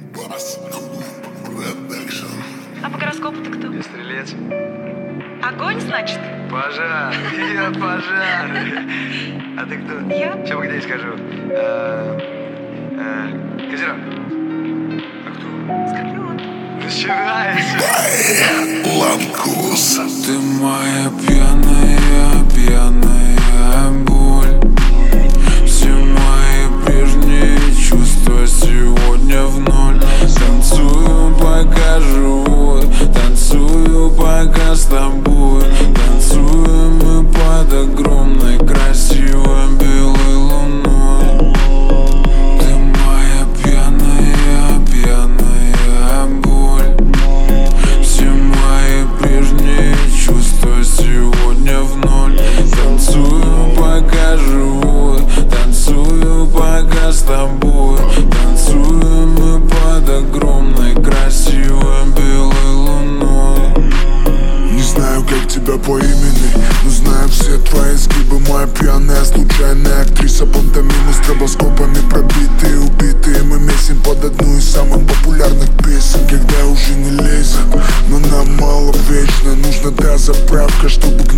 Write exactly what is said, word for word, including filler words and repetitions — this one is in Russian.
А по гороскопу ты кто? Я стрелец. Огонь, значит? Пожар. Я пожар. А ты кто? Я? Сейчас погоди, скажу. А, а, Козерог. А кто? Скорпион. Начинается. Ланкус. Ты моя пьяная, пьяная боль. Все мои прежние чувства сегодня в ноль. Танцую, покажу, танцую пока с тобой. Танцуем мы под огромной красивой белой луной. Ты моя пьяная, пьяная боль. Все мои прежние чувства сегодня в ноль. Танцую, покажу, танцую пока с тобой. Танцуем мы под огромной красивой белой луной. Не знаю, как тебя по имени, но знаю все твои сгибы. Моя пьяная, случайная актриса. Пантомимы с стробоскопами пробитые, убитые. Мы месим под одну из самых популярных песен. Когда уже не лезет, но нам мало вечно. Нужна та заправка, чтобы